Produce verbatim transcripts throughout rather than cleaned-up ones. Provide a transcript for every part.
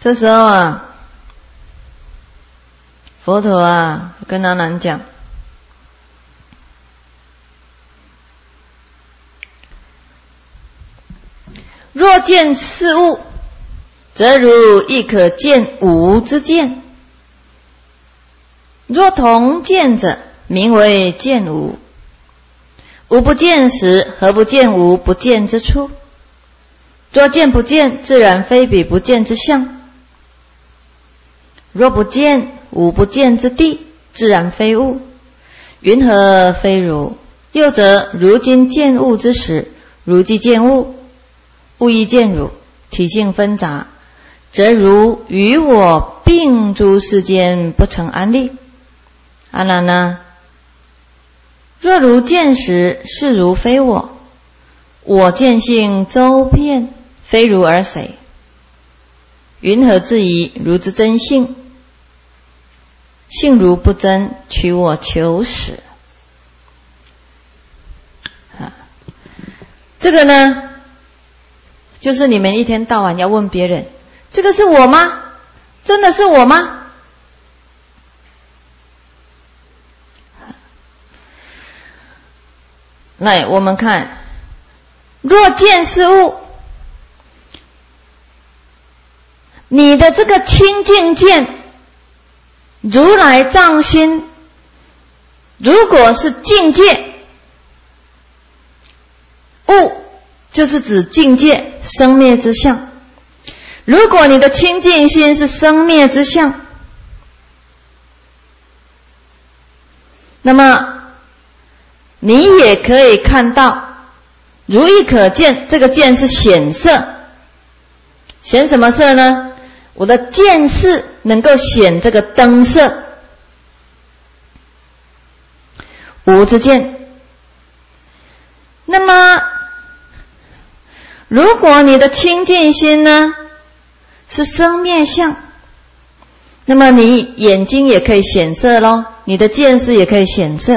这时候啊，佛陀啊跟阿难讲，若见事物，则如亦可见无之见。若同见者，名为见无。无不见时，何不见无不见之处？若见不见，自然非彼不见之相。若不见无不见之地，自然非物。云何非如？又则如今见物之时，如即见物，物亦见如，体性纷杂，则如与我并诸世间不成安立。阿难啊，若如见时，是如非我，我见性周遍，非如而谁？云何自疑如之真性？性如不真，取我求实。啊，这个呢，就是你们一天到晚要问别人，这个是我吗？真的是我吗？来，我们看，若见事物，你的这个清净见，如来藏心，如果是境界，物就是指境界生灭之相。如果你的清净心是生灭之相，那么你也可以看到，如亦可见，这个见是显色，显什么色呢？我的见识能够显这个灯色，无之见。那么如果你的清净心呢是生灭相，那么你眼睛也可以显色咯，你的见识也可以显色。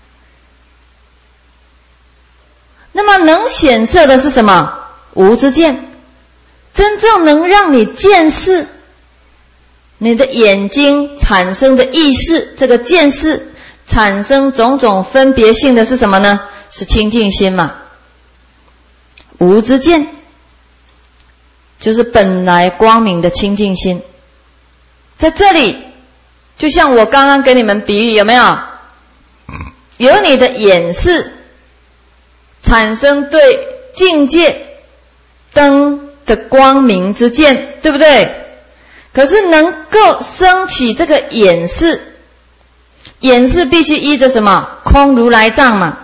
那么能显色的是什么？无之见。真正能让你见识，你的眼睛产生的意识，这个见识产生种种分别性的是什么呢？是清净心嘛。无之见就是本来光明的清净心。在这里就像我刚刚给你们比喻，有没有？有你的眼识产生对境界灯的光明之见，对不对？可是能够升起这个眼识，眼识必须依着什么？空如来藏嘛。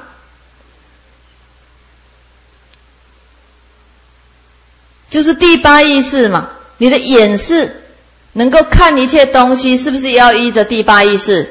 就是第八意识嘛。你的眼识能够看一切东西，是不是也要依着第八意识？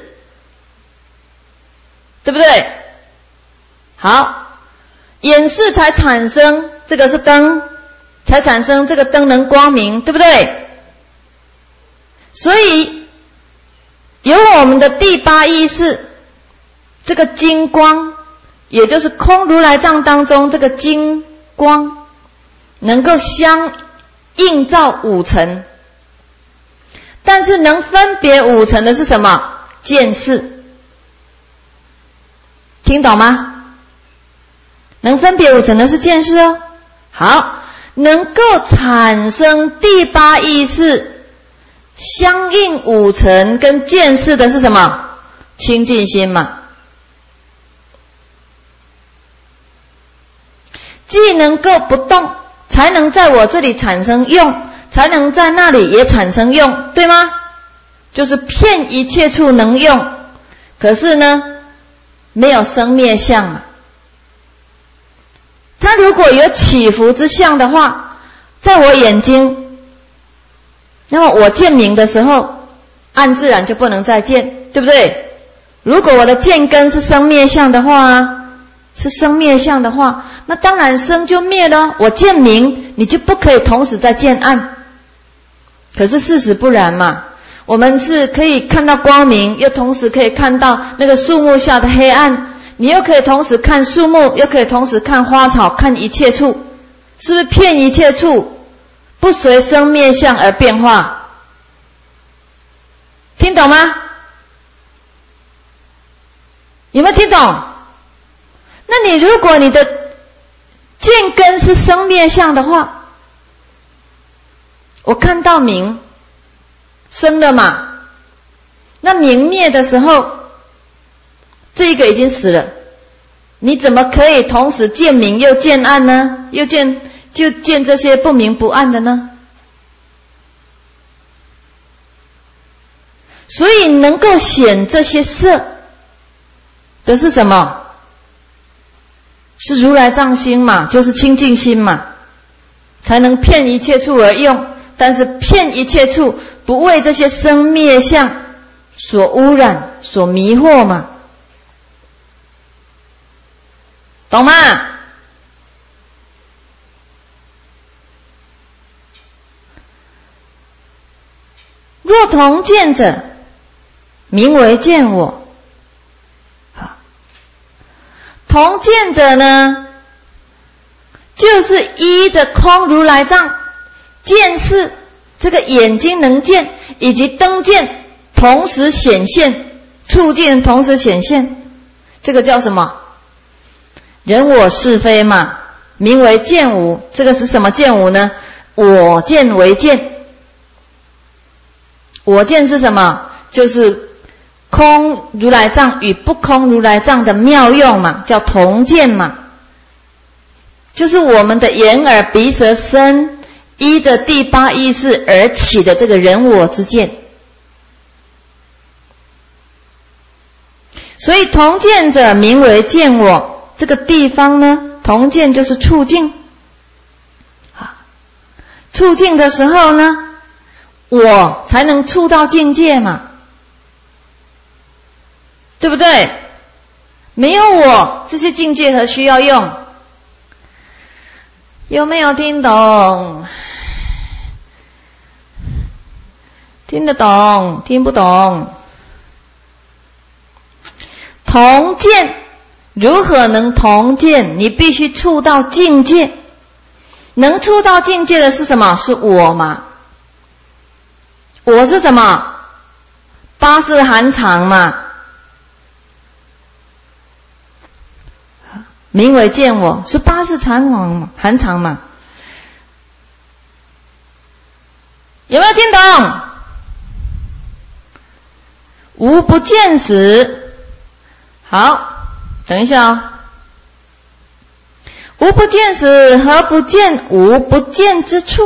对不对？好，眼识才产生这个是灯，才产生这个灯能光明，对不对？所以有我们的第八意识，这个金光，也就是空如来藏当中这个金光，能够相映照五尘。但是能分别五尘的是什么？见识。听懂吗？能分别五尘的是见识哦。好，能够产生第八意识相应五尘跟见识的是什么？清净心嘛。既能够不动，才能在我这里产生用，才能在那里也产生用，对吗？就是遍一切处能用，可是呢没有生灭相嘛。它如果有起伏之相的话，在我眼睛，那么我见明的时候，暗自然就不能再见，对不对？如果我的见根是生灭相的话，是生灭相的话，那当然生就灭了。我见明，你就不可以同时在见暗。可是事实不然嘛，我们是可以看到光明，又同时可以看到那个树木下的黑暗，你又可以同时看树木，又可以同时看花草，看一切处，是不是遍一切处不随生灭相而变化。听懂吗？有没有听懂？那你如果你的见根是生灭相的话，我看到明生了嘛，那明灭的时候，这个已经死了，你怎么可以同时见明又见暗呢？又见就见这些不明不暗的呢？所以能够显这些色的是什么？是如来藏心嘛，就是清净心嘛，才能遍一切处而用。但是遍一切处不为这些生灭相所污染、所迷惑嘛，懂吗？若同见者，名为见我。同见者呢，就是依着空如来藏见识，这个眼睛能见以及灯见同时显现，触见同时显现，这个叫什么？人我是非嘛，名为见无。这个是什么见无呢？我见为见。我见是什么？就是空如来藏与不空如来藏的妙用嘛，叫同见嘛。就是我们的眼耳鼻舌身依着第八意识而起的这个人我之见。所以同见者名为见我，这个地方呢，同见就是触境。触境的时候呢，我才能触到境界嘛，对不对？没有我，这些境界何需要用？有没有听懂？听得懂？听不懂？同见，如何能同见？你必须触到境界。能触到境界的是什么？是我嘛。我是什么？八识含藏嘛，名为见我，是八识含藏嘛，含藏嘛。有没有听懂？无不见时，好，等一下哦。无不见时，何不见无不见之处？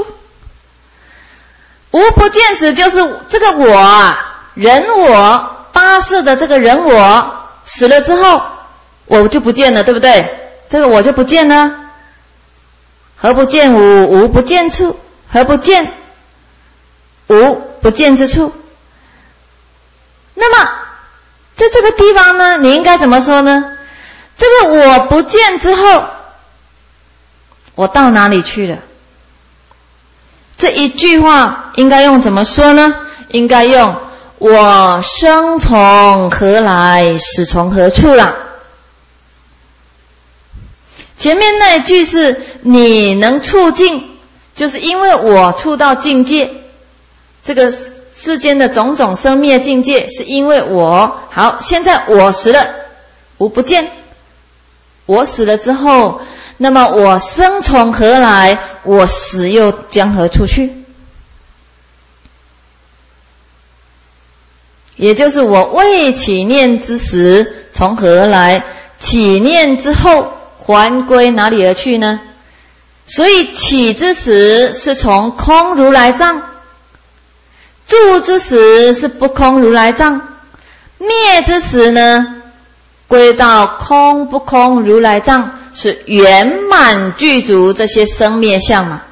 无不见时就是这个我啊，人我八识的这个人我死了之后，我就不见了，对不对？这个我就不见了。何不见无无不见处？何不见无不见之处？那么在这个地方呢，你应该怎么说呢？这个我不见之后，我到哪里去了？这一句话应该用怎么说呢？应该用我生从何来，死从何处啦。前面那一句是你能触境，就是因为我触到境界，这个世间的种种生灭境界是因为我。好，现在我死了，无不见。我死了之后，那么我生从何来？我死又将何处去？也就是我未起念之时从何来，起念之后还归哪里而去呢？所以起之时是从空如来藏，住之时是不空如来藏，灭之时呢，归到空不空如来藏，是圆满具足这些生灭相嘛。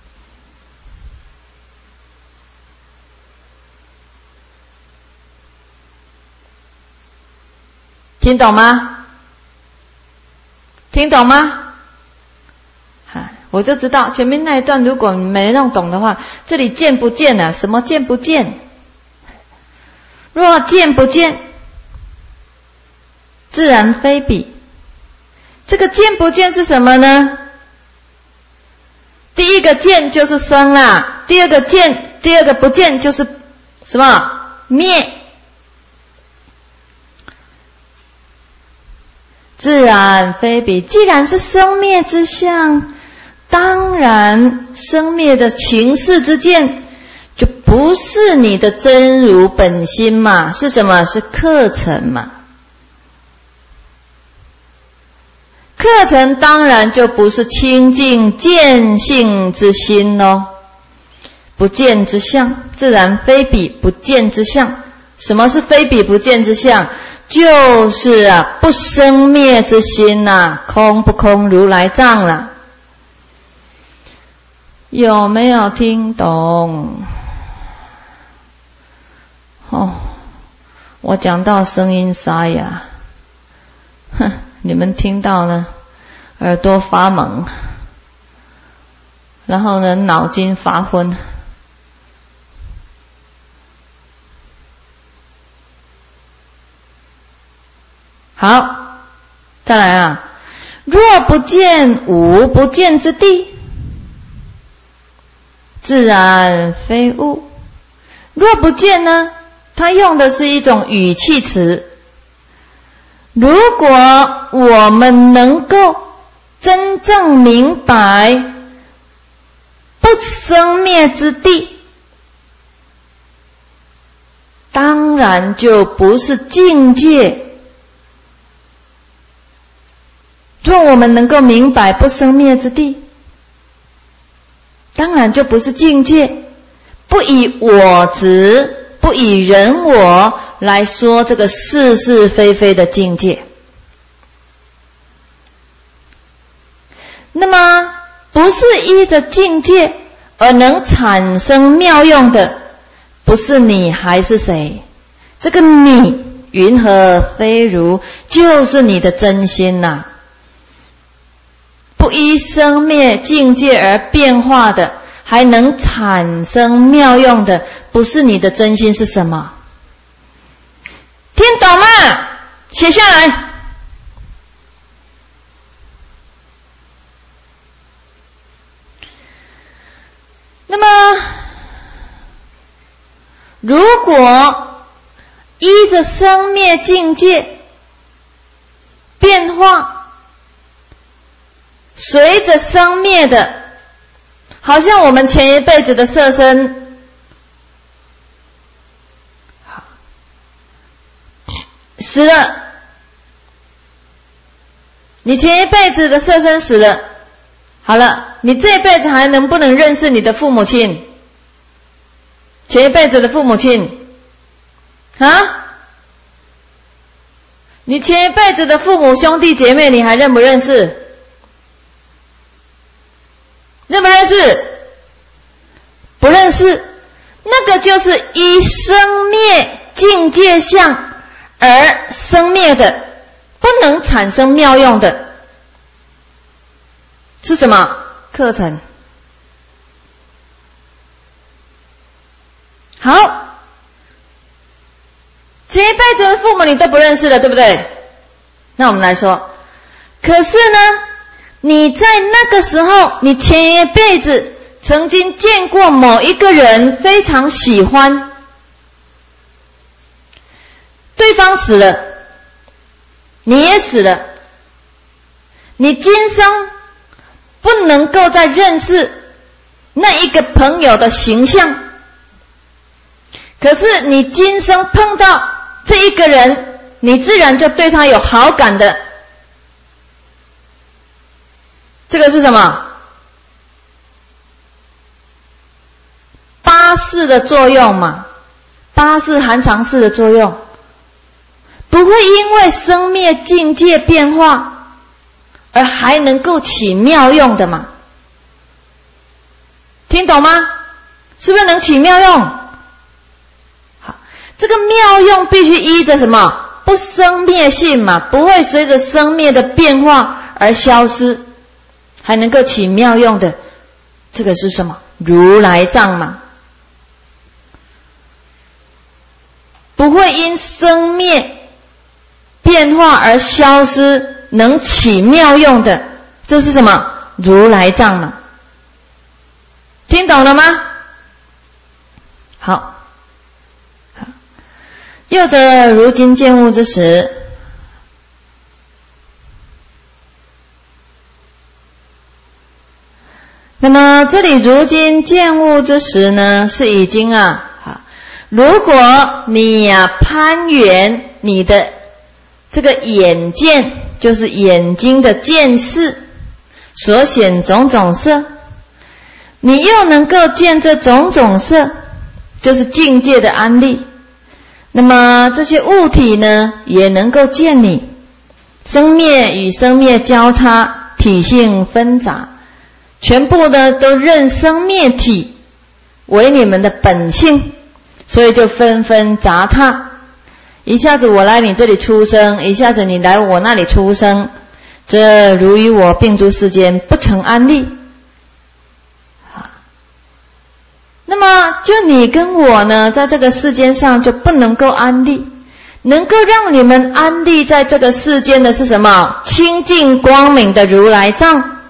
听懂吗？听懂吗？我就知道前面那一段如果你没弄懂的话，这里见不见啊？什么见不见？若见不见，自然非彼。这个见不见是什么呢？第一个见就是生啦，第二个见，第二个不见就是什么？灭。自然非彼，既然是生灭之相，当然生灭的情事之见就不是你的真如本心嘛，是什么？是课程嘛。课程当然就不是清净见性之心咯，不见之相，自然非彼不见之相。什么是非彼不见之相？就是啊，不生灭之心呐、啊，空不空如来藏啦。有没有听懂？哦，我讲到声音沙哑，哼，你们听到呢，耳朵发懵，然后呢，脑筋发昏。好，再来啊！若不见无不见之地，自然非物。若不见呢，它用的是一种语气词。如果我们能够真正明白不生灭之地，当然就不是境界。若我们能够明白不生灭之地，当然就不是境界，不以我执，不以人我来说这个是是非非的境界。那么不是依着境界而能产生妙用的，不是你还是谁？这个你云何非如，就是你的真心呐、啊。不依生灭境界而变化的，还能产生妙用的，不是你的真心是什么？听懂吗？写下来。那么，如果依着生灭境界变化，随着生灭的，好像我们前一辈子的色身，死了，你前一辈子的色身死了，好了，你这一辈子还能不能认识你的父母亲？前一辈子的父母亲啊？你前一辈子的父母兄弟姐妹，你还认不认识？认不认识？不认识。那个就是依生灭境界相而生灭的，不能产生妙用的，是什么？课程。好，前一辈子的父母你都不认识了，对不对？那我们来说，可是呢，你在那个时候，你前一辈子曾经见过某一个人，非常喜欢，对方死了，你也死了，你今生不能够再认识那一个朋友的形象，可是你今生碰到这一个人，你自然就对他有好感的。这个是什么？八识的作用嘛，八识含藏识的作用，不会因为生灭境界变化而还能够起妙用的嘛？听懂吗？是不是能起妙用？好，这个妙用必须依着什么？不生灭性嘛，不会随着生灭的变化而消失，还能够起妙用的，这个是什么？如来藏嘛。不会因生灭变化而消失，能起妙用的，这是什么？如来藏嘛。 听懂了吗？好，好。又则如今见物之时，那么这里如今见物之时呢，是已经啊，如果你呀、啊、攀缘你的这个眼见，就是眼睛的见识所显种种色，你又能够见这种种色，就是境界的安立。那么这些物体呢，也能够见你生灭与生灭交叉，体性纷杂，全部呢都认生灭体为你们的本性，所以就纷纷杂沓。一下子我来你这里出生，一下子你来我那里出生，这如与我并诸世间不成安立。那么就你跟我呢，在这个世间上就不能够安立，能够让你们安立在这个世间的是什么？清净光明的如来藏。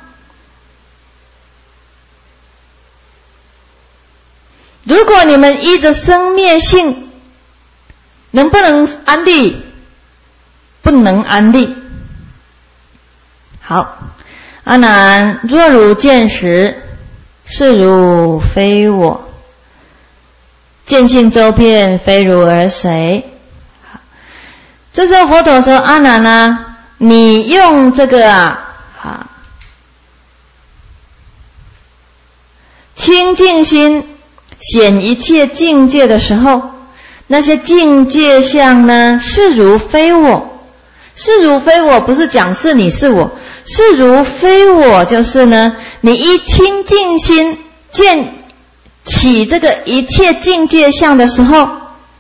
如果你们依着生灭性，能不能安立？不能安立。好，阿难，若汝见时，是汝非我，见性周遍，非汝而谁？这时候佛陀说：阿难啊，你用这个啊，啊清净心显一切境界的时候，那些境界相呢，是如非我。是如非我不是讲是你是我，是如非我就是呢，你依清净心见起这个一切境界相的时候，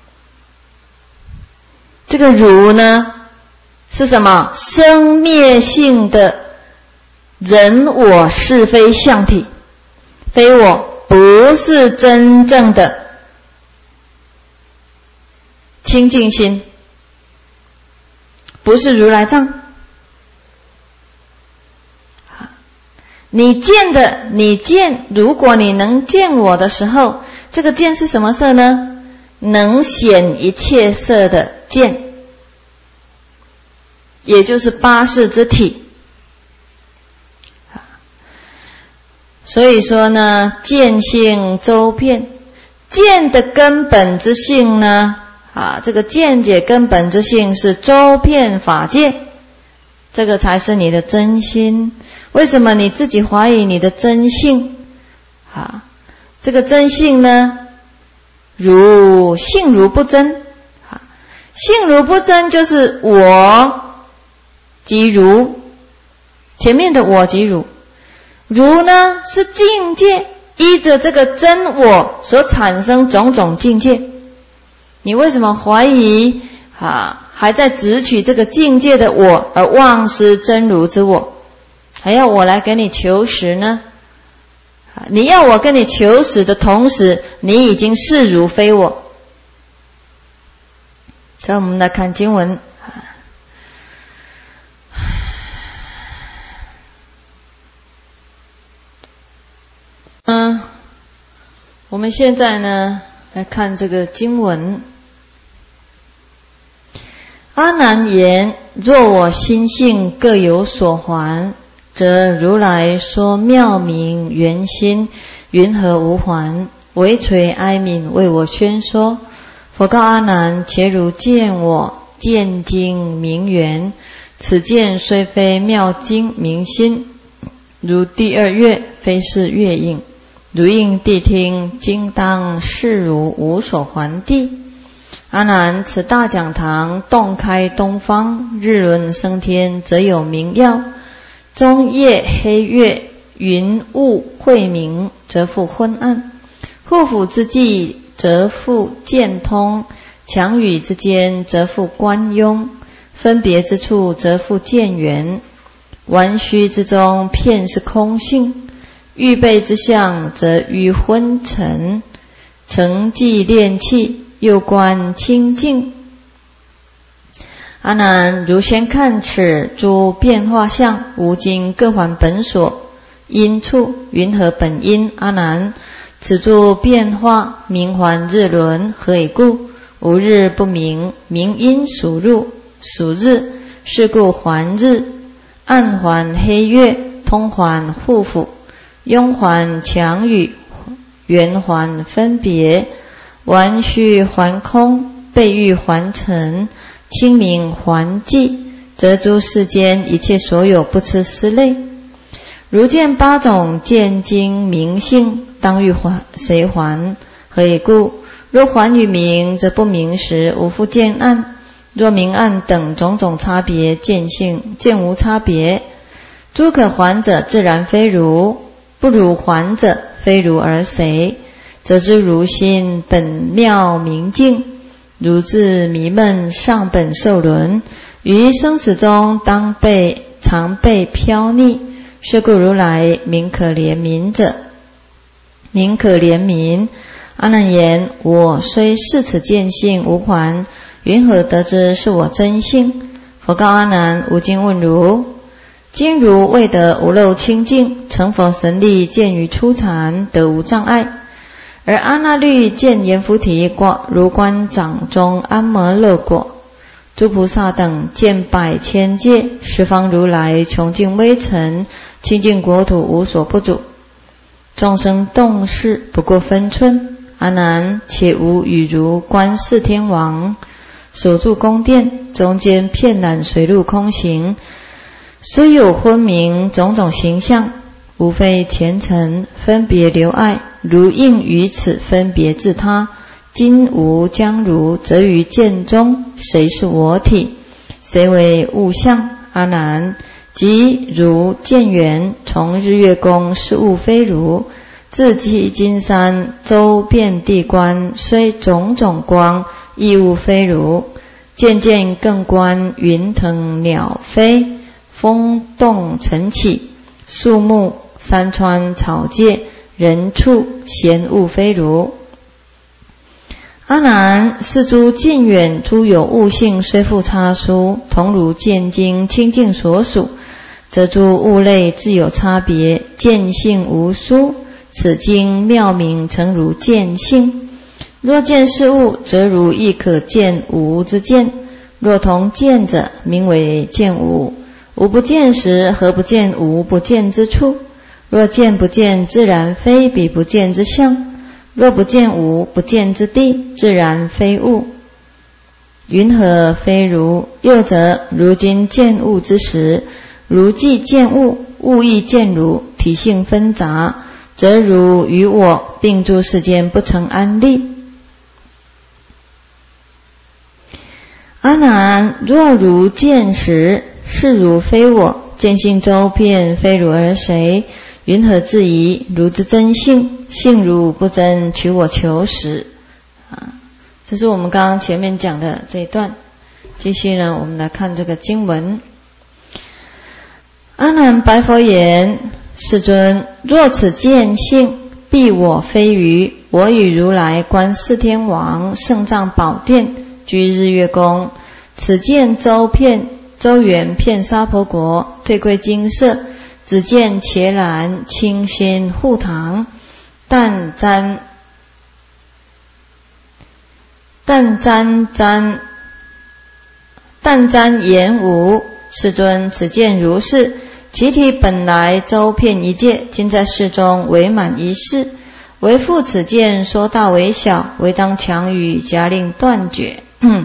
这个如呢是什么？生灭性的人我是非相体，非我不是真正的清净心，不是如来藏。你见的，你见，如果你能见我的时候，这个见是什么色呢？能显一切色的见，也就是八识之体。所以说呢，见性周遍，见的根本之性呢，啊，这个见解根本之性是周遍法界，这个才是你的真心。为什么你自己怀疑你的真性？啊，这个真性呢，如性如不真。啊，性如不真就是我即如，前面的我即如。如呢是境界，依着这个真我所产生种种境界。你为什么怀疑啊？还在执取这个境界的我，而忘失真如之我，还要我来给你求实呢？你要我跟你求实的同时，你已经是如非我。再我们来看经文。嗯，我们现在呢来看这个经文。阿难言：若我心性各有所还，则如来说妙明圆心，云何无还？唯垂哀悯为我宣说。佛告阿难：且如见我见经明圆，此见虽非妙经明心，如第二乐，非是乐应。如应谛听，今当示如无所还地。阿难，此大讲堂洞开东方，日轮升天，则有明耀；中夜黑月，云雾晦明，则复昏暗；护府之际，则复见通；强雨之间，则复观雍；分别之处，则复见圆；玩虚之中，片是空性。预备之相，则于昏沉；成寂炼气，又观清净。阿难，如先看此诸变化相，无今各还本所因处，云何本因？阿难， 此诸变化，名还日轮，何以故？无日不明，明因属入，属日，是故还日。暗还黑月，通还护府，庸还强雨，圆还分别，弯虚还空，背欲还尘，清明还寂，则诸世间一切所有不持思类。如见八种见经明性，当欲还谁还？何以故？若还与明，则不明时无复见暗；若明暗等种种差别，见性见无差别。诸可还者，自然非如；不如还者，非如而谁？则知如心本妙明净，如自迷闷上本受轮，于生死中当被常被飘溺。是故如来名可怜悯者。宁可怜悯？阿难言：我虽视此见性无还，云何得知是我真性？佛告阿难：吾今问如，今如未得无漏清净，成佛神力见于初禅，得无障碍。而阿那律见阎浮提如观掌中安摩勒果，诸菩萨等见百千界，十方如来穷尽微尘，清净国土无所不主，众生动事不过分寸。阿难，且无与如观世天王所住宫殿，中间遍览水陆空行，虽有昏明种种形象，无非前尘分别留爱，如应于此分别自他。今无将如，则于见中，谁是我体？谁为物象？阿难，即如见缘，从日月宫是物非如，自其金山周遍地观，虽种种光，亦物非如。渐渐更观云腾鸟飞，风动尘起，树木山川草芥，人畜闲物非如。阿难，是诸近远诸有物性，虽复差殊，同如见经清净所属，则诸物类自有差别，见性无殊。此经妙名诚如见性。若见事物，则如亦可见无之见；若同见者，名为见无。无不见时，何不见无不见之处？若见不见，自然非彼不见之相；若不见无不见之地，自然非物。云何非如？又则如今见物之时，如既见物，物亦见如，体性纷杂，则如与我并诸世间不成安立。阿难，若如见时，是如非我，见性周遍，非如而谁？云何自疑？如之真性，性如不真，取我求实。啊，这是我们刚刚前面讲的这一段。继续呢，我们来看这个经文。阿难白佛言：世尊，若此见性，必我非余。我与如来观四天王圣藏宝殿，居日月宫，此见周遍周圆遍沙婆国，退归金色，只见伽蓝清鲜护堂，但沾但沾沾但沾言无。世尊，此见如是，其体本来周遍一界，今在世中为满一世，为复此见说大为小，为当强语加令断绝。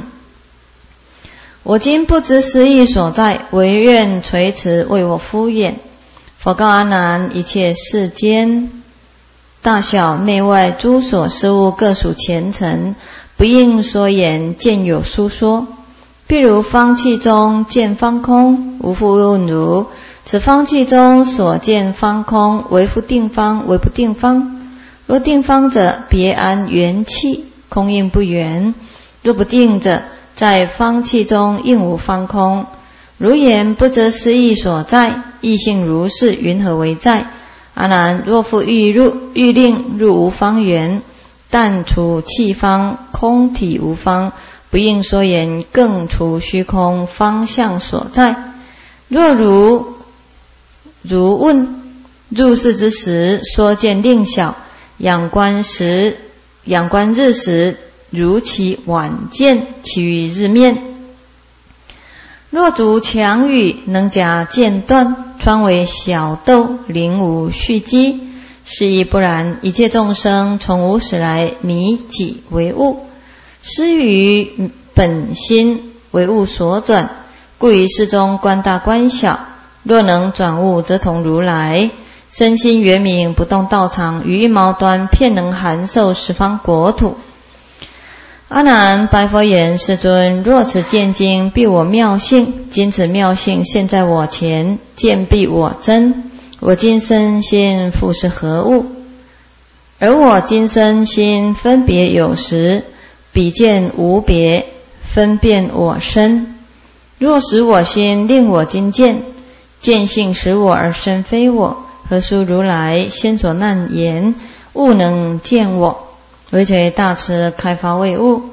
我今不知思义所在，唯愿垂慈为我敷衍。佛告阿难：一切世间大小内外诸所事物，各属前尘，不应说言，见有殊说。譬如方气中见方空，无复问如。此方气中所见方空，为复定方，为不定方。若定方者，别安元气，空应不圆；若不定者，在方气中应无方空。如言不择思义所在，义性如是，云何为在？阿难，若复欲入欲令入无方圆，但除气方，空体无方，不应说言，更除虚空方向所在。若如如问入世之时，说见令小， 仰观时，仰观日时，如其晚见，其于日面。若足强雨，能假间断，川为小豆，鳞无蓄积。是亦不然，一切众生从无始来，迷己为物，失于本心为物所转，故于世中观大观小。若能转物，则同如来。身心圆明，不动道场，于一毛端，遍能含受十方国土。阿难白佛言：世尊，若此见经，必我妙性。今此妙性现在我前，见必我真。我今身心复是何物？而我今身心分别有时，彼见无别，分辨我身。若使我心令我今见，见性使我而身非我，何殊如来先所难言，悟能见我？惟垂大慈开发为悟。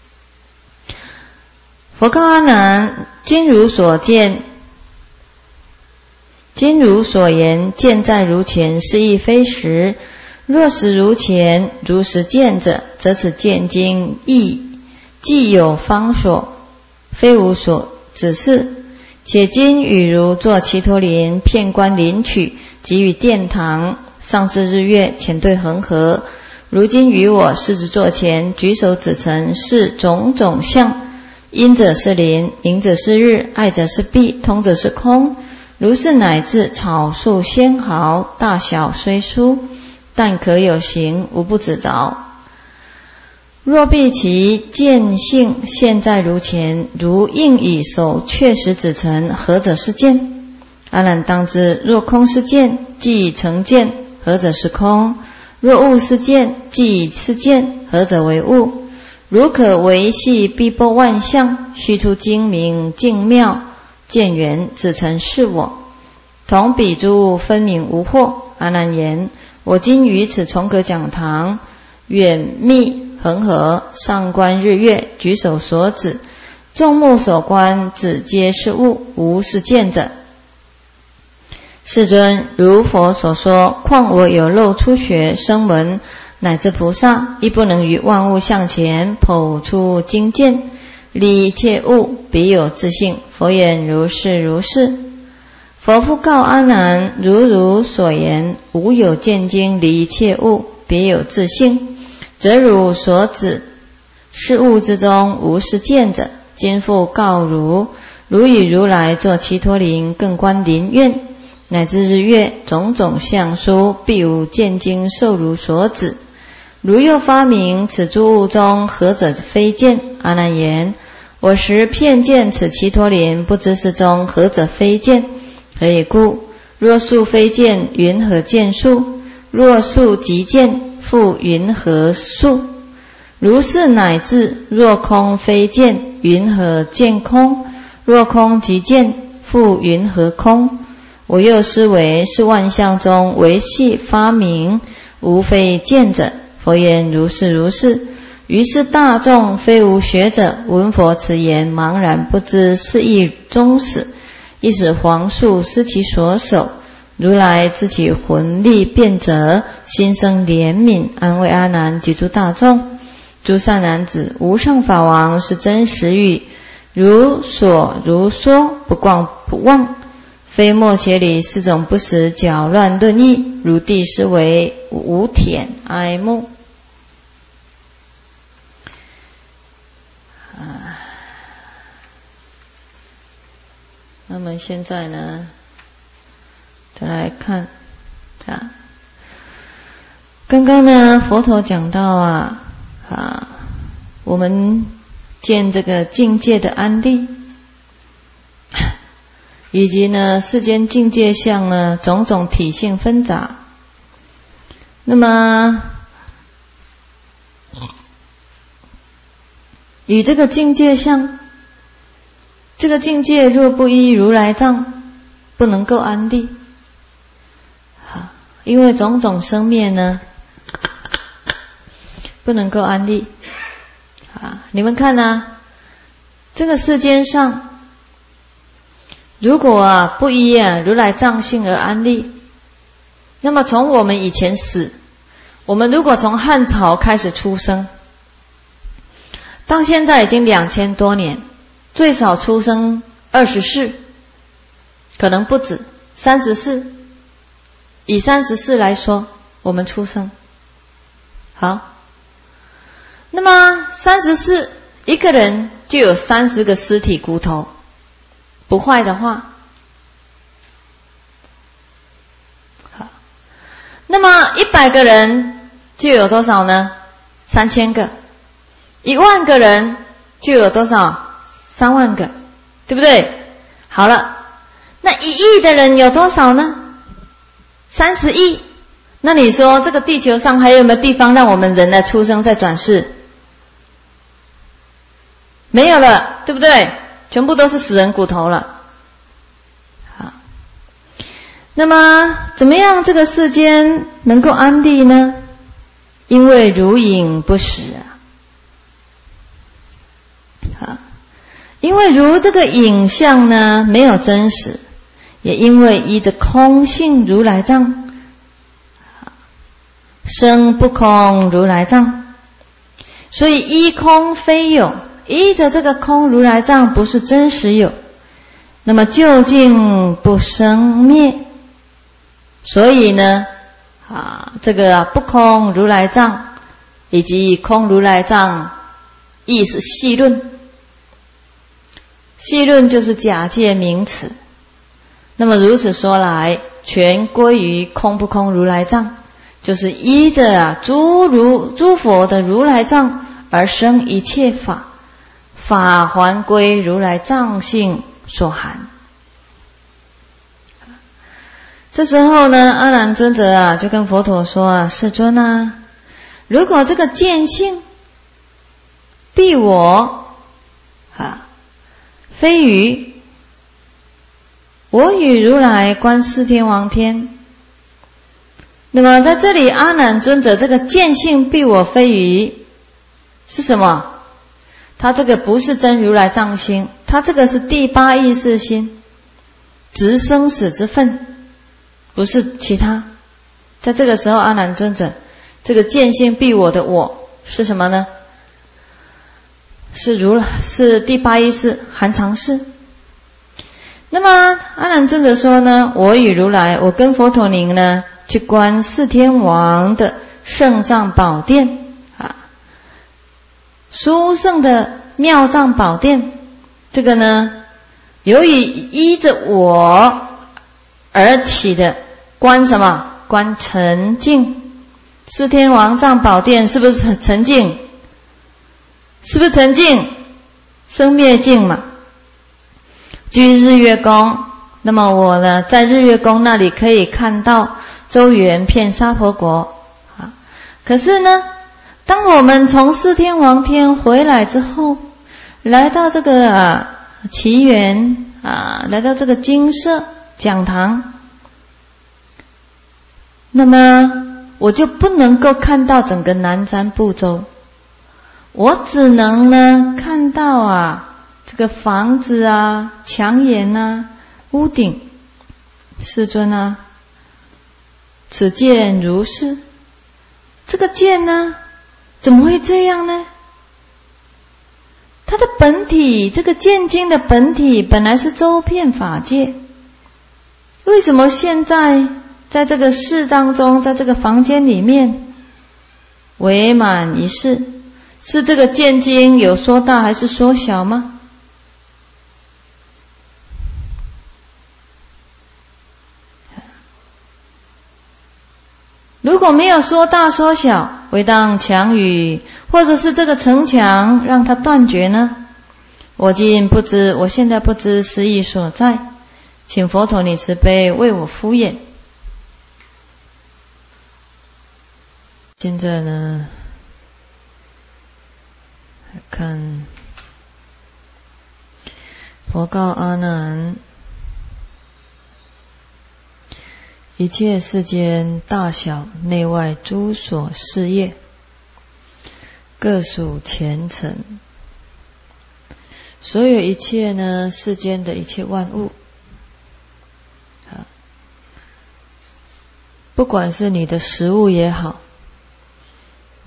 佛告阿难：今如所见，今如所言，见在如前，是亦非实。若实如前，如实见者，则此见经亦既有方所，非无所指示。且今与如作祇陀林，遍观林曲，及于殿堂，上至日月，前对恒河。如今于我狮子座前，举手指成，是种种相。因者是林，明者是日，爱者是弊，通者是空。如是乃至草树纤毫，大小虽殊，但可有形，无不指着。若必其见性现在如前，如应以手确实指成，何者是见？阿难当知，若空是见，即成见，何者是空？若物是见，即是见，何者为物？如可维系必波万象，须出精明净妙，见缘指成是我。同彼诸物分明无惑。阿难言：我今于此重阁讲堂，远密恒河，上观日月，举手所指，众目所观，指皆是物，无是见者。世尊，如佛所说，况我有漏出学声闻乃至菩萨，亦不能于万物向前剖出经见，理一切物，彼有自性。佛言：如是如是。佛复告阿难：如汝所言，无有见经理一切物，别有自性，则汝所指是物之中无是见者。今复告汝，汝与如来作祇陀林，更观林苑，乃至日月种种相殊，必无见经受汝所指。如又发明此诸物中何者非见？阿难言：我实遍见此祇陀林，不知是中何者非见。何以故？若数非见，云何见数？若数即见，复云何数？如是乃至若空非见，云何见空？若空即见，复云何空？我又思维是万象中唯系发明，无非见者。佛言：如是如是。于是大众非无学者，闻佛此言，茫然不知是义终始，亦使黄树失其所守。如来知其魂力变则，心生怜悯，安慰阿难及诸大众：诸善男子，无上法王是真实语，如所如说，不妄不妄，非末伽里四种不实搅乱论议，如地思维无忝哀慕。啊，那么现在呢，再来看啊，刚刚呢，佛陀讲到啊啊，我们见这个境界的安立，以及呢世间境界相呢种种体性纷杂。那么与这个境界相，这个境界若不依如来藏，不能够安立。好，因为种种生灭呢，不能够安立。啊，你们看啊，这个世间上，如果啊不依啊如来藏性而安立，那么从我们以前死， 我们如果从汉朝开始出生，到现在已经两千多年，最少出生二十四，可能不止三十四。以三十四来说，我们出生好，那么三十四一个人就有三十个尸体骨头，不坏的话。好，那么一百个人就有多少呢？三千个。一万个人就有多少？三万个，对不对？好了，那一亿的人有多少呢？三十亿。那你说这个地球上还有没有地方让我们人来出生再转世？没有了，对不对？全部都是死人骨头了。好，那么怎么样这个世间能够安定呢？因为如影不实啊。好，因为如这个影像呢没有真实，也因为依着空性如来藏，生不空如来藏，所以依空非有，依着这个空如来藏不是真实有，那么究竟不生灭。所以呢啊，这个不空如来藏以及空如来藏亦是细论。细论就是假借名词，那么如此说来，全归于空不空如来藏，就是依着啊诸如诸佛的如来藏而生一切法，法还归如来藏性所含。这时候呢，阿难尊者啊就跟佛陀说啊，世尊啊，如果这个见性必我啊非余，我与如来观四天王天。那么在这里阿难尊者这个见性必我非余是什么？他这个不是真如来藏心，他这个是第八意识心，执生死之分，不是其他。在这个时候阿难尊者这个见性必我的我是什么呢？是如来，是第八意识含藏识。那么阿难尊者说呢，我与如来，我跟佛陀您呢去观四天王的圣藏宝殿啊，殊胜的妙藏宝殿。这个呢由于依着我而起的观什么？观沉静。四天王藏宝殿是不是沉静？是不是沉静？生灭境嘛。居日月宫，那么我呢在日月宫那里可以看到周圆遍沙婆国啊。可是呢当我们从四天王天回来之后，来到这个啊祇园啊，来到这个精舍讲堂，那么我就不能够看到整个南瞻部洲，我只能呢看到啊这个房子啊、墙檐啊、屋顶。世尊啊，此见如是。这个见呢怎么会这样呢？它的本体，这个见经的本体本来是周遍法界，为什么现在在这个室当中，在这个房间里面伪满一室？是这个见经有缩大还是缩小吗？如果没有缩大缩小，唯当墙宇或者是这个城墙让它断绝呢？我今不知，我现在不知实义所在，请佛陀你慈悲为我敷衍。现在呢看佛告阿难，一切世间大小内外诸所事业，各属前尘。所有一切呢，世间的一切万物啊，不管是你的食物也好，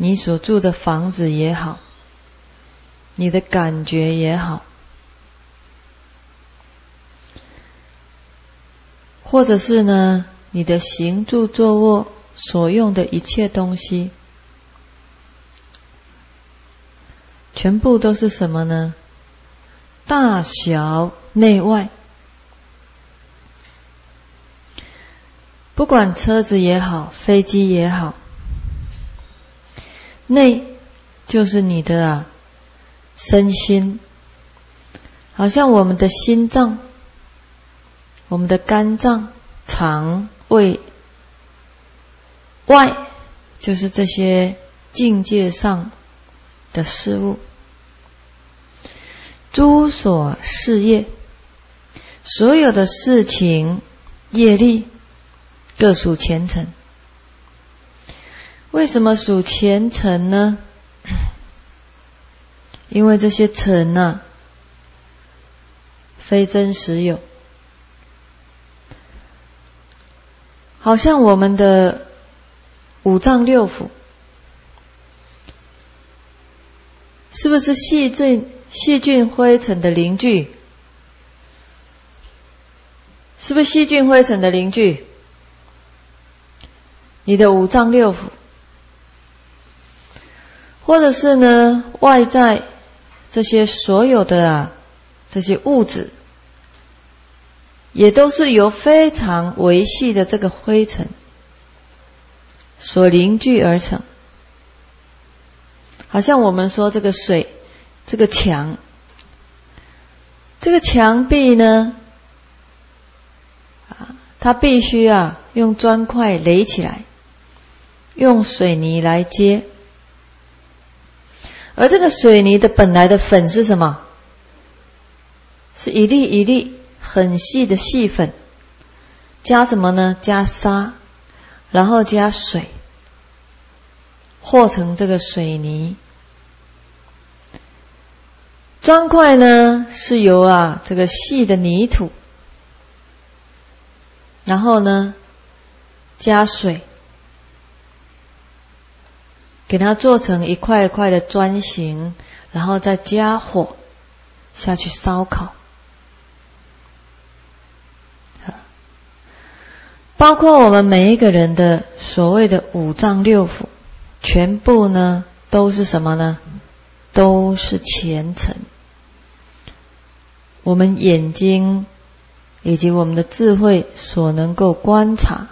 你所住的房子也好，你的感觉也好，或者是呢，你的行住坐卧所用的一切东西，全部都是什么呢？大小内外，不管车子也好，飞机也好，内就是你的啊身心，好像我们的心脏，我们的肝脏、肠胃，外就是这些境界上的事物，诸所事业，所有的事情业力各属前尘。为什么属前尘呢？因为这些尘啊，非真实有，好像我们的五脏六腑，是不是细菌细菌灰尘的邻居？是不是细菌灰尘的邻居？你的五脏六腑，或者是呢，外在这些所有的啊这些物质，也都是由非常微细的这个灰尘所凝聚而成。好像我们说这个水，这个墙，这个墙壁呢，啊，它必须啊用砖块垒起来，用水泥来接。而这个水泥的本来的粉是什么？是一粒一粒很细的细粉，加什么呢？加沙，然后加水，和成这个水泥。砖块呢是由啊这个细的泥土，然后呢加水，给它做成一块一块的砖形，然后再加火下去烧烤。包括我们每一个人的所谓的五脏六腑，全部呢都是什么呢？都是前尘。我们眼睛以及我们的智慧所能够观察，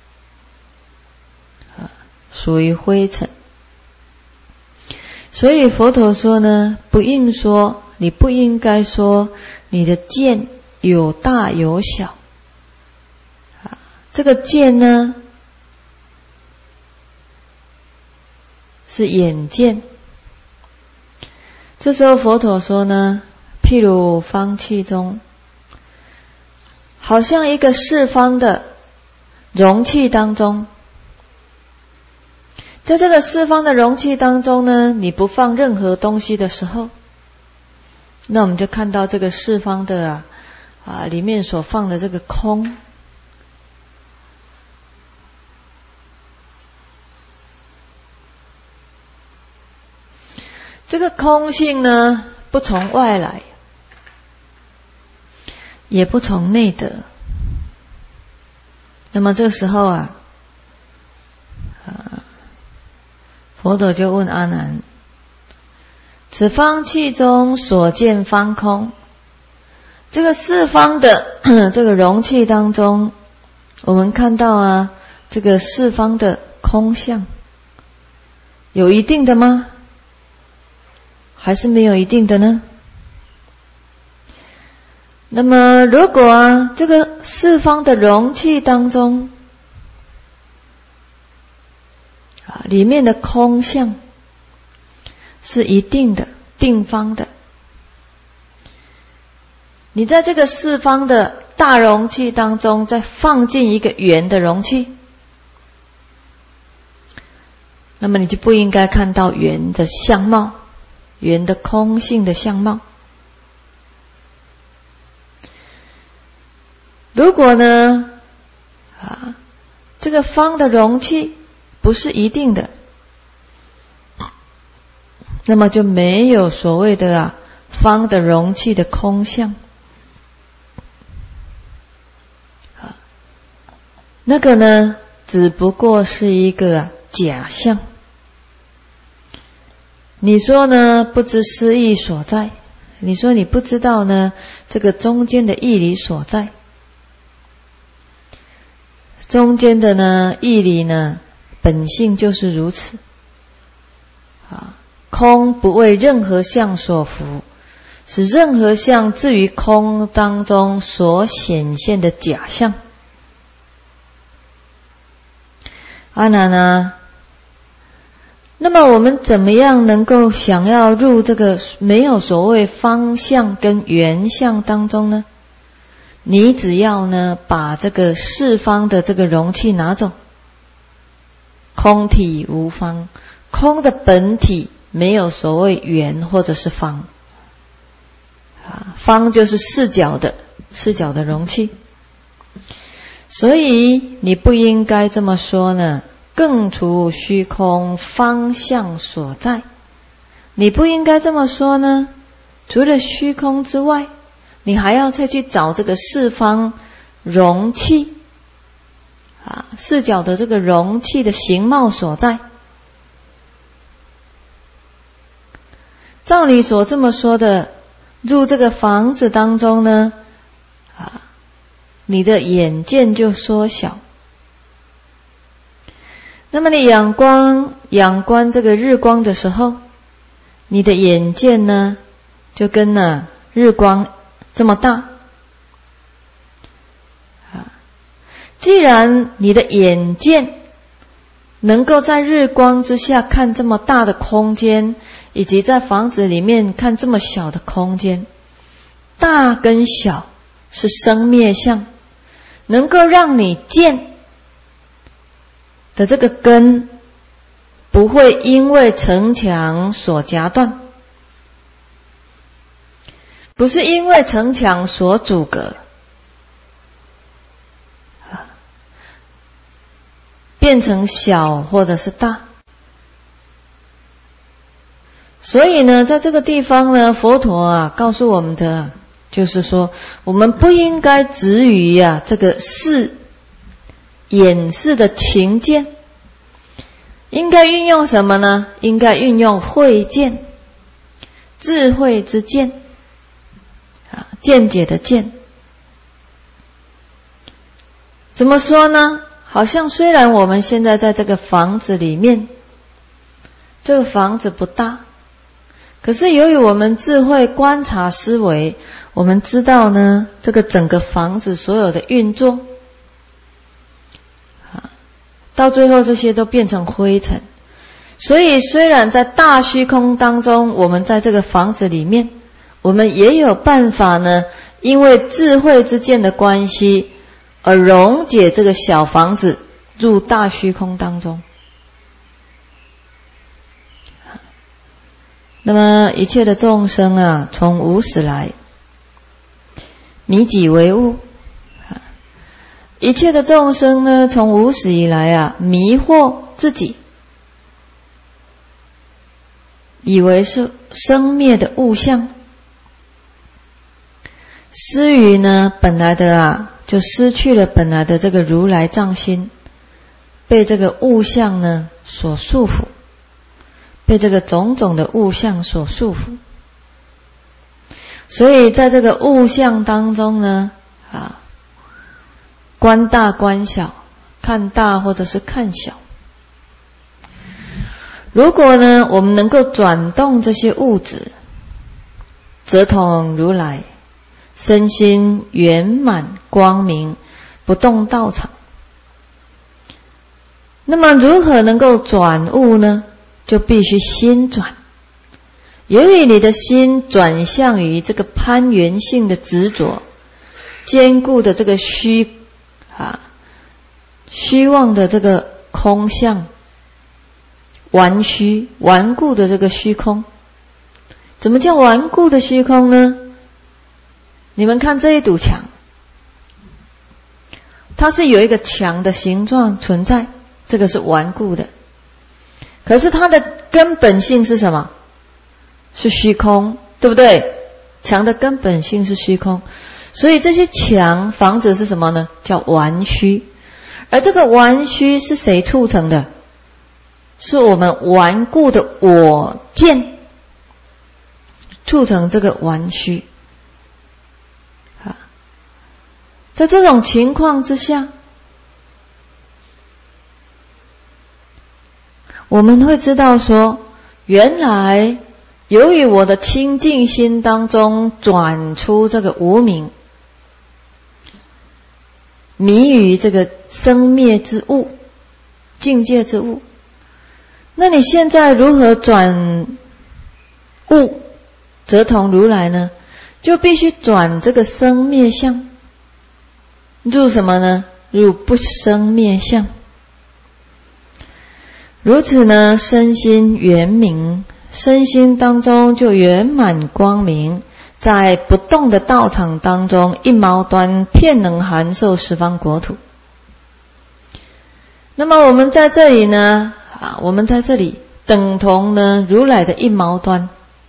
属于灰尘。所以佛陀说呢，不应说，你不应该说你的见有大有小。这个见呢，是眼见。这时候佛陀说呢，譬如方器中，好像一个四方的容器当中，在这个四方的容器当中呢，你不放任何东西的时候，那我们就看到这个四方的啊啊里面所放的这个空。这个空性呢，不从外来，也不从内得。那么这个时候啊，啊佛陀就问阿难：此方器中所见方空，这个四方的这个容器当中，我们看到啊，这个四方的空相，有一定的吗？还是没有一定的呢？那么如果啊，这个四方的容器当中啊，里面的空相是一定的、定方的，你在这个四方的大容器当中再放进一个圆的容器，那么你就不应该看到圆的相貌，圆的空性的相貌。如果呢啊，这个方的容器不是一定的， 那么就没有所谓的啊方的容器的空相。啊，那个呢，只不过是一个啊假象。你说呢，不知思义所在，你说你不知道呢这个中间的义理所在。中间的呢义理呢本性就是如此啊，空不为任何相所服，是任何相至于空当中所显现的假象。阿难啊，那么我们怎么样能够想要入这个没有所谓方相跟圆相当中呢？你只要呢把这个四方的这个容器拿走，空体无方，空的本体没有所谓圆或者是方啊，方就是四角的四角的容器。所以你不应该这么说呢，更除虚空方相所在。你不应该这么说呢，除了虚空之外，你还要再去找这个四方容器啊，四角的这个容器的形貌所在。照你所这么说的，入这个房子当中呢，啊，你的眼见就缩小。那么你仰光仰观这个日光的时候，你的眼见呢，就跟呢日光这么大。啊，既然你的眼见能够在日光之下看这么大的空间，以及在房子里面看这么小的空间，大跟小是生灭相，能够让你见的这个根不会因为城墙所夹断，不是因为城墙所阻隔，变成小或者是大。所以呢，在这个地方呢，佛陀啊告诉我们的，就是说，我们不应该执于啊这个视眼视的情见，应该运用什么呢？应该运用慧见，智慧之见，啊，见解的见。怎么说呢？好像虽然我们现在在这个房子里面，这个房子不大，可是由于我们智慧观察思维，我们知道呢，这个整个房子所有的运作，到最后这些都变成灰尘。所以虽然在大虚空当中，我们在这个房子里面，我们也有办法呢，因为智慧之间的关系而溶解这个小房子入大虚空当中。那么一切的众生啊，从无始来迷己为悟，一切的众生呢，从无始以来啊，迷惑自己，以为是生灭的物象，失于呢本来的啊，就失去了本来的这个如来藏心，被这个物象呢所束缚，被这个种种的物象所束缚。所以在这个物象当中呢，啊，观大观小，看大或者是看小。如果呢，我们能够转动这些物质，则同如来身心圆满光明，不动道场。那么如何能够转物呢？就必须心转。由于你的心转向于这个攀缘性的执着，坚固的这个虚啊虚妄的这个空相，顽虚顽固的这个虚空。怎么叫顽固的虚空呢？你们看这一堵墙，它是有一个墙的形状存在，这个是顽固的。可是它的根本性是什么？ 是虚空，对不对？墙的根本性是虚空，所以这些墙房子是什么呢？叫顽虚。而这个顽虚是谁促成的？是我们顽固的我见促成这个顽虚。在这种情况之下，我们会知道说，原来由于我的清净心当中转出这个无明，迷于这个生灭之物、境界之物，那你现在如何转物则同如来呢？就必须转这个生灭相，入什么呢？入不生灭相。如此呢，身心圆明，身心当中就圆满光明，在不动的道场当中，一毛端遍能含受十方国土。那么我们在这里呢，啊，我们在这里等同呢如来的一毛端。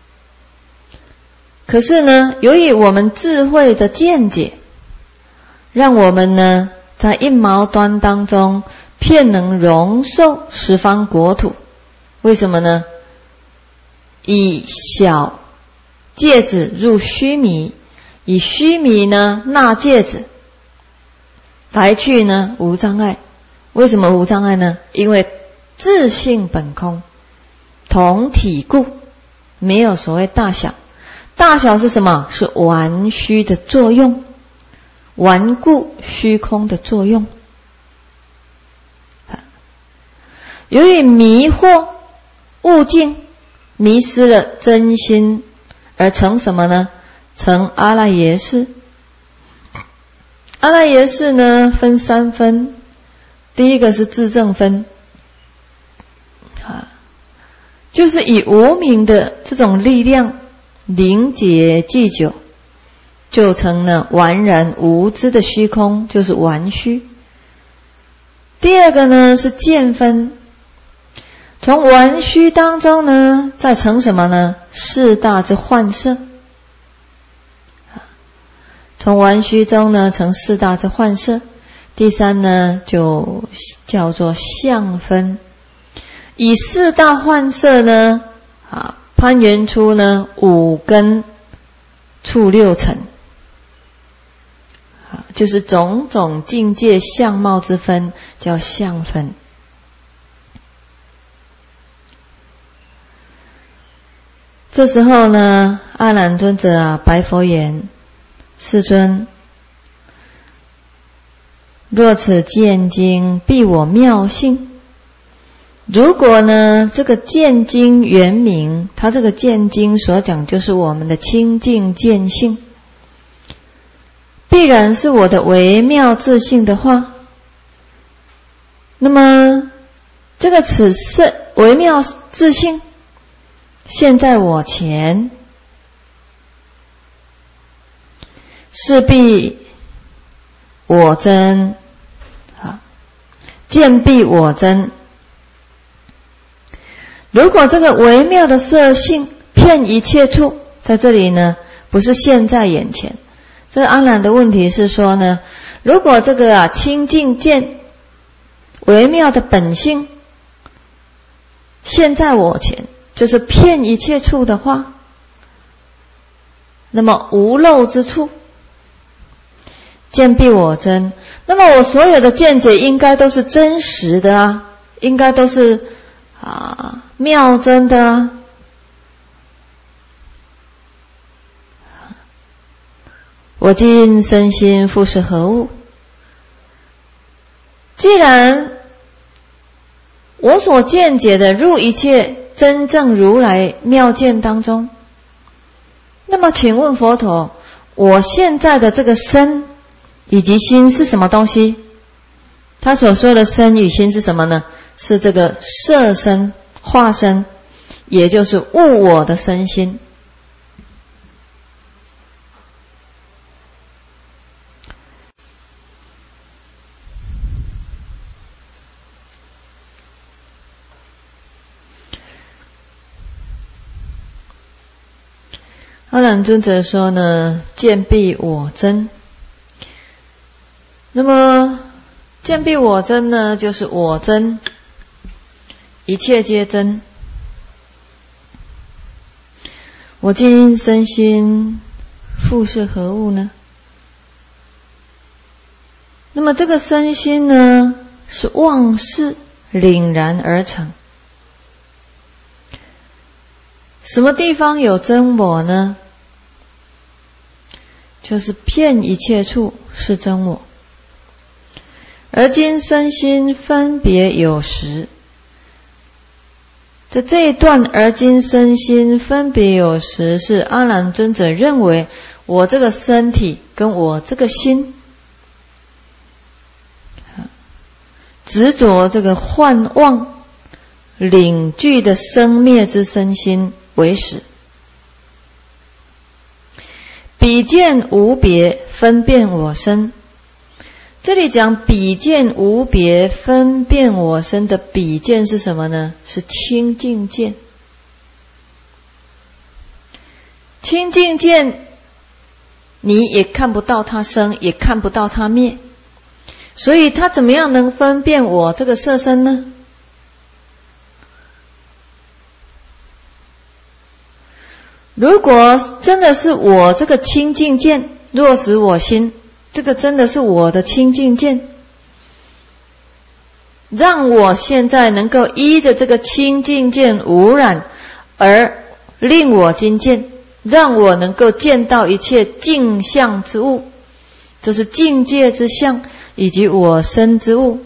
可是呢，由于我们智慧的见解，让我们呢在一毛端当中遍能容受十方国土。为什么呢？以小芥子入须弥，以须弥呢纳芥子，来去呢无障碍。为什么无障碍呢？因为自性本空，同体故，没有所谓大小。大小是什么？是顽虚的作用，顽固虚空的作用。由于迷惑悟境，迷失了真心，而成什么呢？成阿赖耶识。阿赖耶识呢分三分，第一个是自证分，就是以无明的这种力量凝结既久，就成了完然无知的虚空，就是顽虚。第二个呢是见分，从顽虚当中呢再成什么呢？四大之幻色。从顽虚中呢成四大之幻色。第三呢就叫做相分，以四大幻色呢啊攀缘出呢五根触六尘，啊就是种种境界相貌之分，叫相分。这时候呢，阿难尊者啊白佛言：世尊，若此见经必我妙性。如果呢这个见经圆明，它这个见经所讲就是我们的清净见性，必然是我的微妙自性的话，那么这个此是微妙自性现在我前，势必我真，啊，见必我真。如果这个微妙的色性遍一切处，在这里呢不是现在眼前，这阿难的问题是说呢，如果这个啊清净见微妙的本性现在我前，就是遍一切处的话，那么无漏之处，见必我真，那么我所有的见解应该都是真实的啊，应该都是啊妙真的啊。我今身心复是何物？既然我所见解的入一切真正如来妙见当中，那么请问佛陀，我现在的这个身以及心是什么东西？他所说的身与心是什么呢？是这个色身化身，也就是物我的身心。 阿难尊者说呢，见蔽我真。那么见蔽我真呢，就是我真，一切皆真。我今身心复是何物呢？那么这个身心呢，是妄事凛然而成。什么地方有真我呢？就是遍一切处是真我。而今身心分别有时，在这一段而今身心分别有时，是阿难尊者认为我这个身体跟我这个心执着这个幻妄领具的生灭之身心为实。比见无别分辨我身，这里讲比见无别分辨我身的比见是什么呢？是清净见。清净见你也看不到它生，也看不到它灭，所以它怎么样能分辨我这个色身呢？如果真的是我这个清净见落实我心，这个真的是我的清净见，让我现在能够依着这个清净见无染而令我精见，让我能够见到一切净相之物，就是境界之相以及我身之物。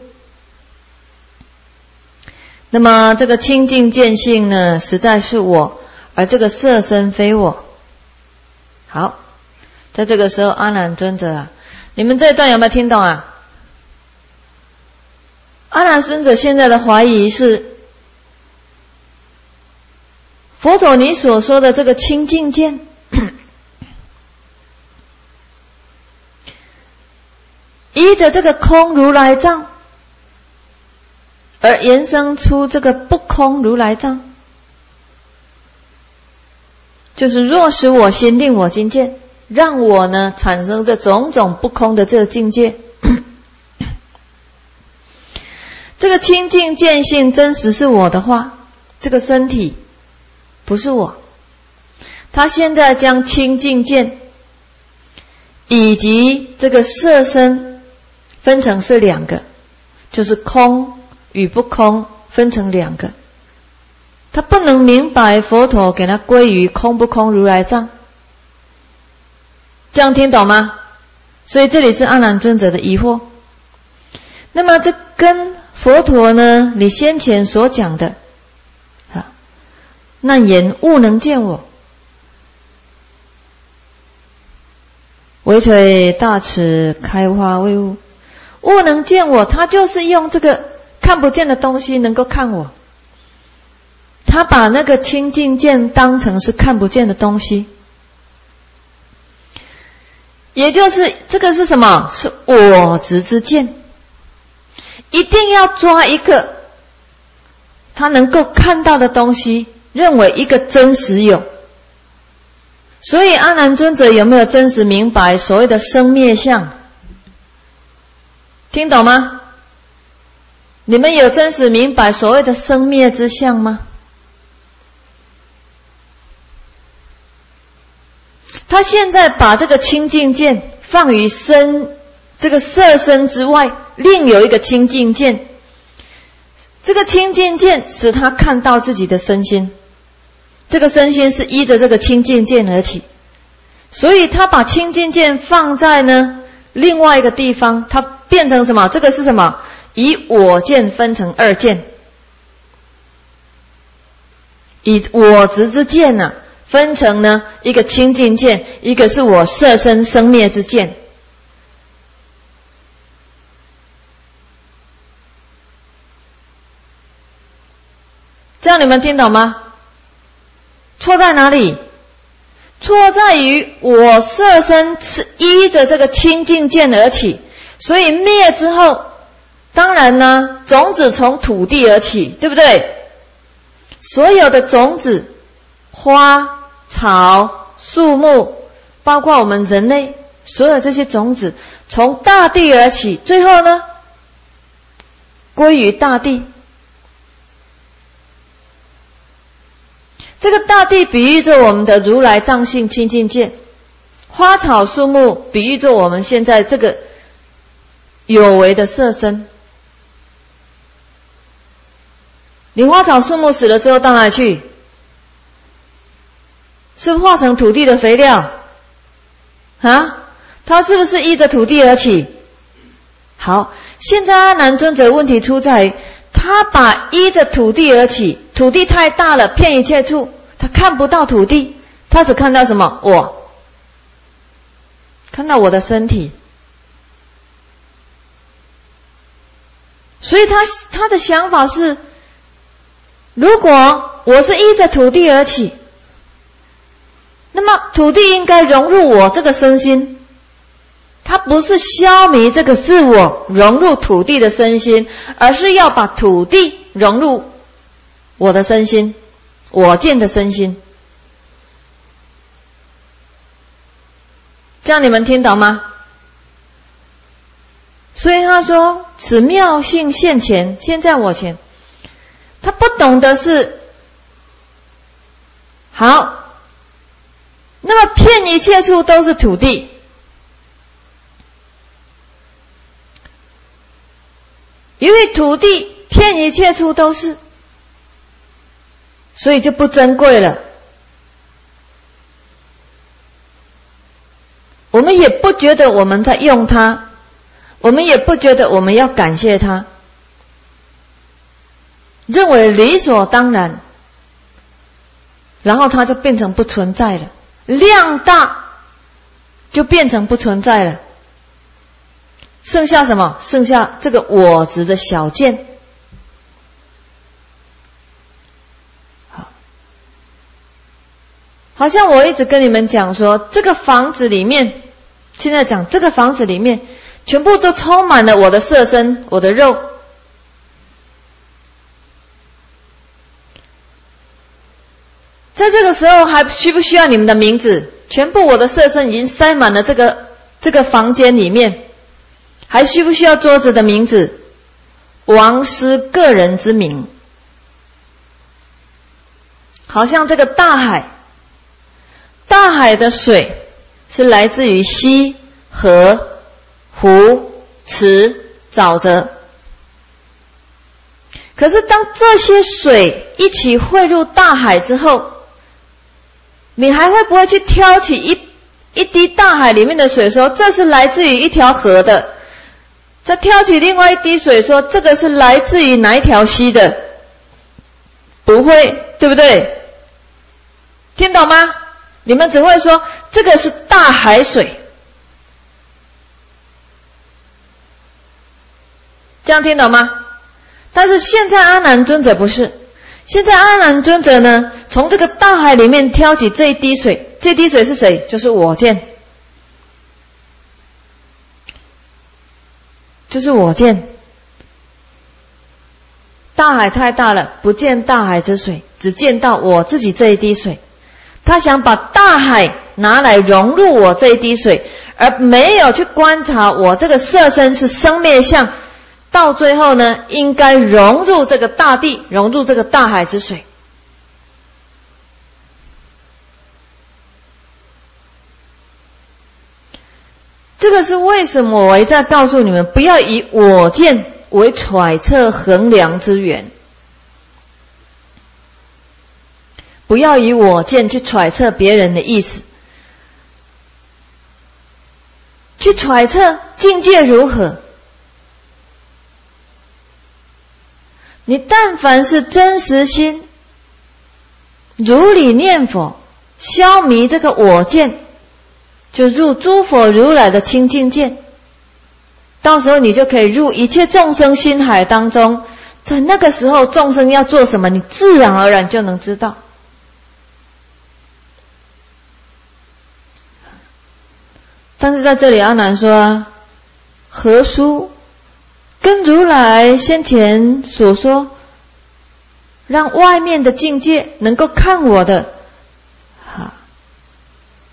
那么这个清净见性呢，实在是我，而这个色身非我。好，在这个时候阿难尊者啊，你们这一段有没有听懂啊？阿难尊者现在的怀疑是，佛陀你所说的这个清净见依着这个空如来藏而延伸出这个不空如来藏，就是若使我心令我精见，让我呢产生这种种不空的这个境界。这个清净见性真实是我的话，这个身体不是我。他现在将清净见以及这个色身分成是两个，就是空与不空分成两个。他不能明白佛陀给他归于空不空如来藏，这样听懂吗？所以这里是阿难尊者的疑惑。那么这跟佛陀呢你先前所讲的啊，难言物能见我，唯垂大慈开花为物，物能见我，他就是用这个看不见的东西能够看我，他把那个清净见当成是看不见的东西，也就是这个是什么？是我执之见，一定要抓一个他能够看到的东西，认为一个真实有。所以阿难尊者有没有真实明白所谓的生灭相？听懂吗？你们有真实明白所谓的生灭之相吗？他现在把这个清净见放于身这个色身之外，另有一个清净见，这个清净见使他看到自己的身心，这个身心是依着这个清净见而起，所以他把清净见放在呢另外一个地方，它变成什么？这个是什么？以我见分成二见，以我执之见呢、啊、分成呢一个清净见，一个是我色身生灭之见。这样你们听懂吗？错在哪里？错在于我色身是依着这个清净见而起，所以灭之后，当然呢种子从土地而起，对不对？所有的种子花草树木，包括我们人类，所有这些种子从大地而起，最后呢归于大地。这个大地比喻着我们的如来藏性清净界，花草树木比喻着我们现在这个有为的色身。你花草树木死了之后到哪里去？是不是化成土地的肥料啊？它是不是依着土地而起？好，现在阿难尊者问题出在于他把依着土地而起，土地太大了，遍一切处，他看不到土地，他只看到什么？我，看到我的身体。所以他他的想法是，如果我是依着土地而起，那么土地应该融入我这个身心，它不是消弭这个自我融入土地的身心，而是要把土地融入我的身心，我见的身心。这样你们听懂吗？所以他说此妙性现前，现在我前。他不懂的是，好，那么遍一切处都是土地，因为土地遍一切处都是，所以就不珍贵了。我们也不觉得我们在用它，我们也不觉得我们要感谢它，认为理所当然，然后它就变成不存在了，量大就变成不存在了，剩下什么？剩下这个我执的小见。好，好像我一直跟你们讲说，这个房子里面，现在讲这个房子里面全部都充满了我的色身，我的肉。在这个时候还需不需要你们的名字？全部我的色身已经塞满了这个这个房间里面，还需不需要桌子的名字？王师个人之名。好像这个大海，大海的水是来自于溪、河、湖、池、沼泽。可是当这些水一起汇入大海之后，你还会不会去挑起一一滴大海里面的水说这是来自于一条河的，再挑起另外一滴水说这个是来自于哪一条溪的？不会，对不对？听懂吗？你们只会说这个是大海水，这样听懂吗？但是现在阿难尊者不是，现在阿难尊者呢，从这个大海里面挑起这一滴水，这滴水是谁？就是我见，就是我见。大海太大了，不见大海之水，只见到我自己这一滴水。他想把大海拿来融入我这一滴水，而没有去观察我这个色身是生灭相，到最后呢，应该融入这个大地，融入这个大海之水。这个是为什么我一再告诉你们，不要以我见为揣测衡量之源，不要以我见去揣测别人的意思，去揣测境界如何。你但凡是真实心，如理念佛，消弭这个我见，就入诸佛如来的清净见，到时候你就可以入一切众生心海当中，在那个时候众生要做什么，你自然而然就能知道。但是在这里阿难说，何殊跟如来先前所说，让外面的境界能够看我的，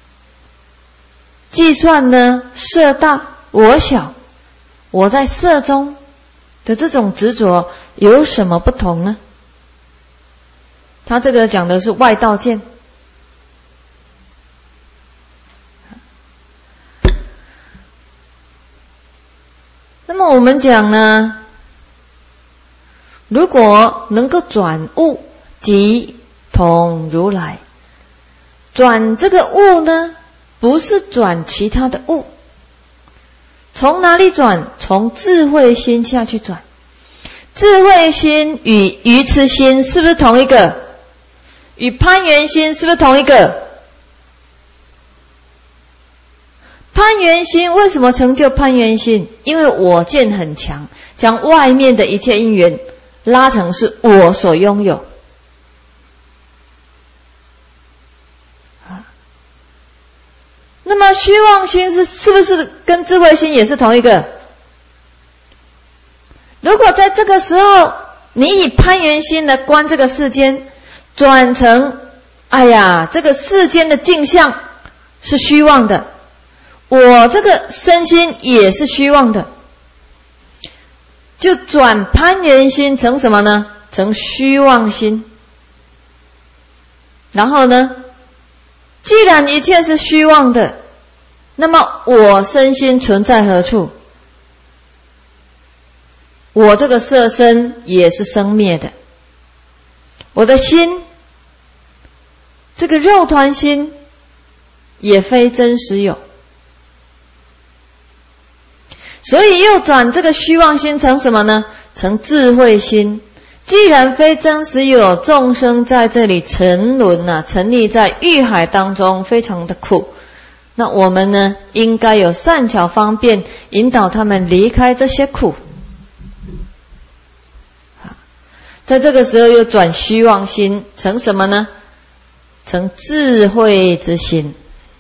计算呢色大我小，我在色中的这种执着有什么不同呢？他这个讲的是外道见。那么我们讲呢，如果能够转物即同如来，转这个物呢，不是转其他的物，从哪里转？从智慧心下去转。智慧心与愚痴心是不是同一个？与攀缘心是不是同一个？攀缘心为什么成就攀缘心？因为我见很强，将外面的一切因缘拉成是我所拥有。那么虚妄心是是不是跟智慧心也是同一个？如果在这个时候你以攀缘心来观这个世间，转成哎呀这个世间的镜像是虚妄的，我这个身心也是虚妄的，就转攀缘心成什么呢？成虚妄心。然后呢，既然一切是虚妄的，那么我身心存在何处？我这个色身也是生灭的，我的心，这个肉团心也非真实有，所以又转这个虚妄心成什么呢？成智慧心。既然非真实有，众生在这里沉沦啊，沉溺在欲海当中，非常的苦。那我们呢，应该有善巧方便，引导他们离开这些苦。在这个时候又转虚妄心成什么呢？成智慧之心。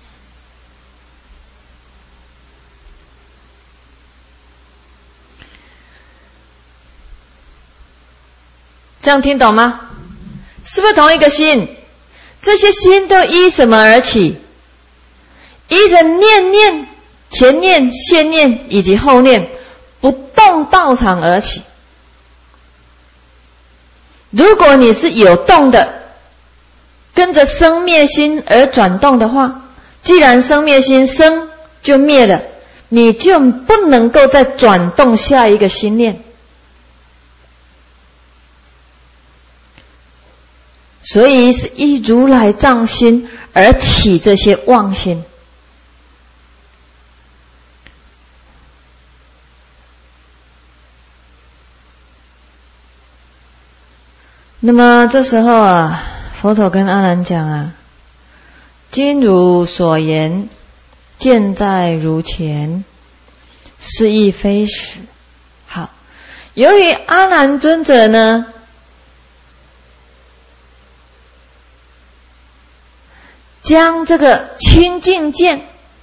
这样听懂吗？是不是同一个心？这些心都依什么而起？依着念念、前念、现念以及后念不动道场而起。如果你是有动的，跟着生灭心而转动的话，既然生灭心生就灭了，你就不能够再转动下一个心念。所以是依如来藏心而起这些妄心。那么这时候啊，佛陀跟阿难讲啊，今如所言，见在如前，是亦非实。好，由于阿难尊者呢，将这个清净见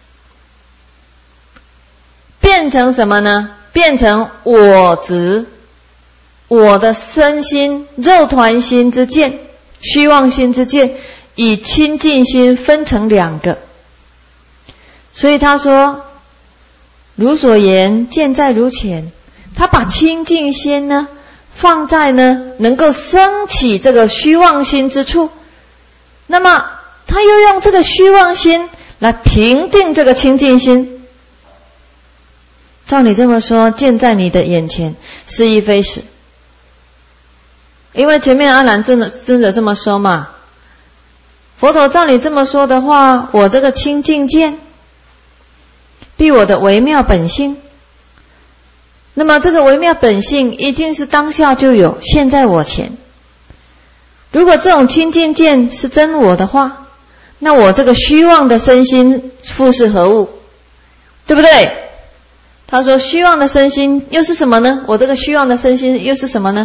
变成什么呢？变成我执，我的身心、肉团心之见，虚妄心之见，以清净心分成两个。所以他说，如所言，见在如前。他把清净心呢，放在呢能够升起这个虚妄心之处。那么他又用这个虚妄心来平定这个清净心。照你这么说，见在你的眼前，是亦非实。因为前面阿难尊者尊者这么说嘛，佛陀照你这么说的话，我这个清净见必我的微妙本性。那么这个微妙本性一定是当下就有，现在我前。如果这种清净见是真我的话，那我这个虚妄的身心复是何物？对不对？他说虚妄的身心又是什么呢？我这个虚妄的身心又是什么呢？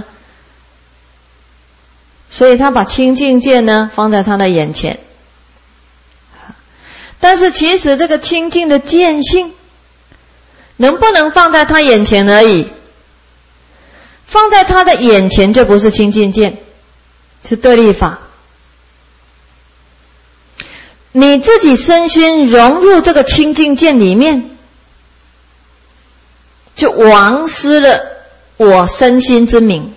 所以他把清净见呢放在他的眼前。但是其实这个清净的见性能不能放在他眼前而已？放在他的眼前就不是清净见，是对立法。 你自己身心融入这个清净见里面，就亡失了我身心之名，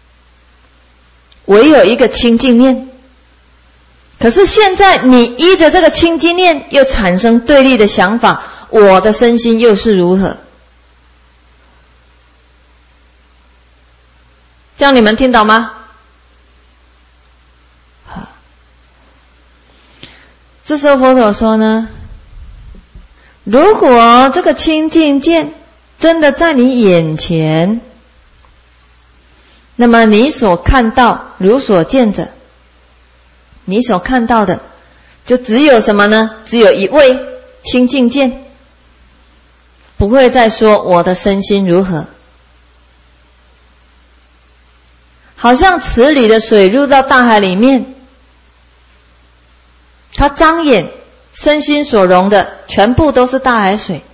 唯有一个清净念。可是现在你依着这个清净念又产生对立的想法，我的身心又是如何？这样你们听懂吗？这时候佛陀说呢，如果这个清净见真的在你眼前，那么你所看到如所见者，你所看到的就只有什么呢？只有一位清净见，不会再说我的身心如何。好像池里的水入到大海里面，它张眼身心所容的全部都是大海水，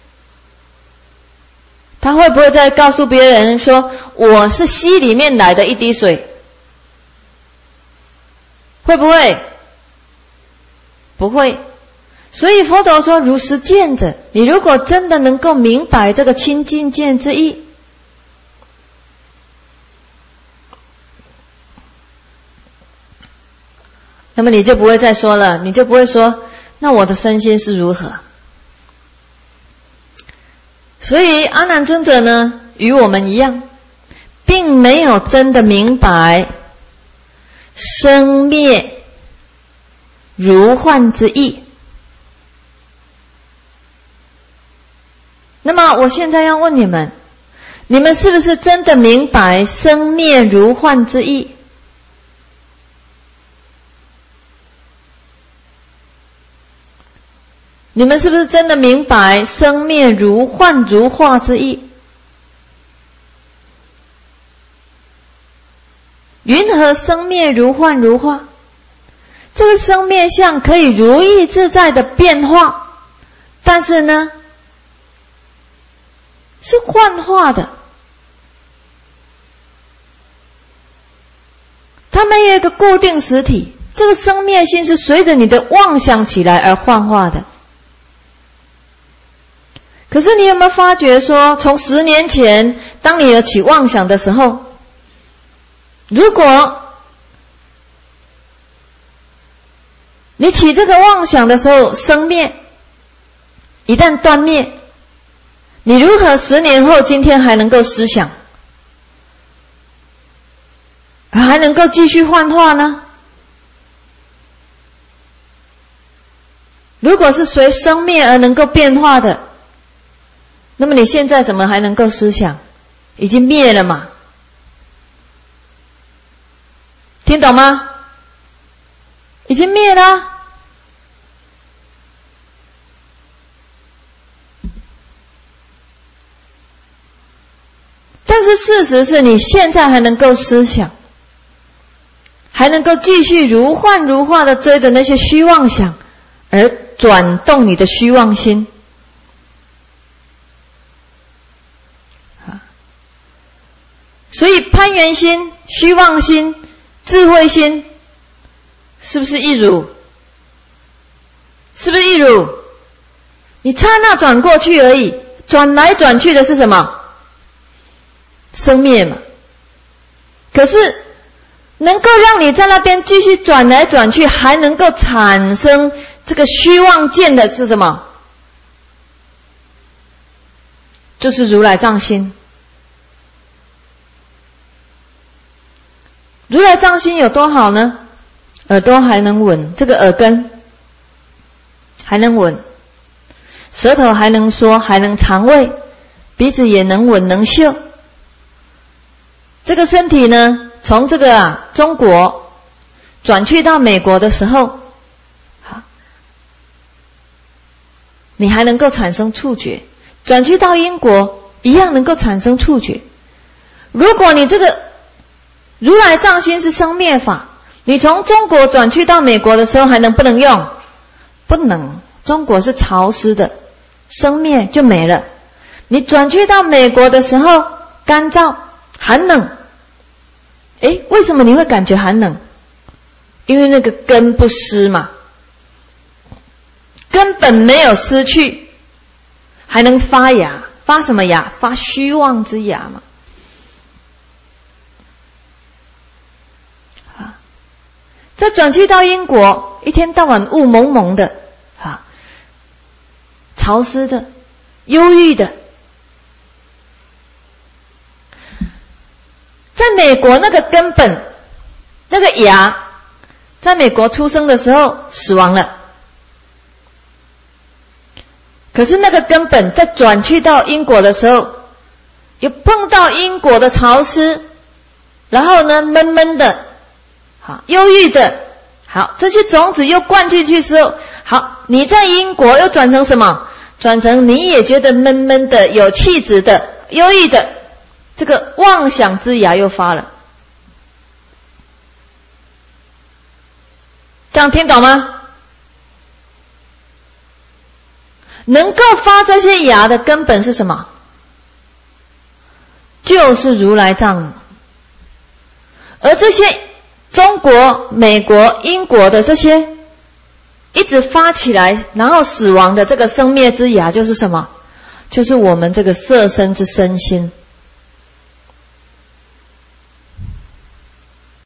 他会不会再告诉别人说我是溪里面来的一滴水？会不会？不会。所以佛陀说如实见者，你如果真的能够明白这个清净见之意，那么你就不会再说了，你就不会说那我的身心是如何。所以阿难尊者呢，与我们一样，并没有真的明白生灭如幻之意。那么我现在要问你们，你们是不是真的明白生灭如幻之意？你们是不是真的明白生灭如幻如化之意？云何生灭如幻如化？这个生灭相可以如意自在的变化，但是呢，是幻化的。它没有一个固定实体，这个生灭性是随着你的妄想起来而幻化的。可是你有没有发觉说，从十年前当你有起妄想的时候，如果你起这个妄想的时候生灭，一旦断灭，你如何十年后今天还能够思想，还能够继续幻化呢？如果是随生灭而能够变化的，那么你现在怎么还能够思想？已经灭了嘛？听懂吗？已经灭了。但是事实是你现在还能够思想，还能够继续如幻如化的追着那些虚妄想，而转动你的虚妄心。所以攀缘心、虚妄心、智慧心，是不是一如？是不是一如？你刹那转过去而已，转来转去的是什么？生灭嘛。可是能够让你在那边继续转来转去，还能够产生这个虚妄见的是什么？就是如来藏心。如来藏心有多好呢？耳朵还能闻，这个耳根还能闻，舌头还能说，还能尝味，鼻子也能闻能嗅。这个身体呢，从这个啊中国转去到美国的时候，你还能够产生触觉，转去到英国一样能够产生触觉。如果你这个如来藏心是生灭法，你从中国转去到美国的时候还能不能用？不能，中国是潮湿的，生灭就没了。你转去到美国的时候干燥寒冷，诶，为什么你会感觉寒冷？因为那个根不湿嘛， 本没有失去，还能发芽，发什么芽？发虚妄之芽嘛。啊，这转去到英国，一天到晚雾蒙蒙的，啊，潮湿的，忧郁的。在美国那个根本，那个芽，在美国出生的时候死亡了。可是那个根本在转去到英国的时候，又碰到英国的潮湿，然后呢闷闷的，好忧郁的，好这些种子又灌进去之后，好你在英国又转成什么？转成你也觉得闷闷的、有气质的、忧郁的，这个妄想之芽又发了。这样听懂吗？能够发这些芽的根本是什么？就是如来藏母。而这些中国、美国、英国的这些一直发起来然后死亡的这个生灭之芽就是什么？就是我们这个色身之身心。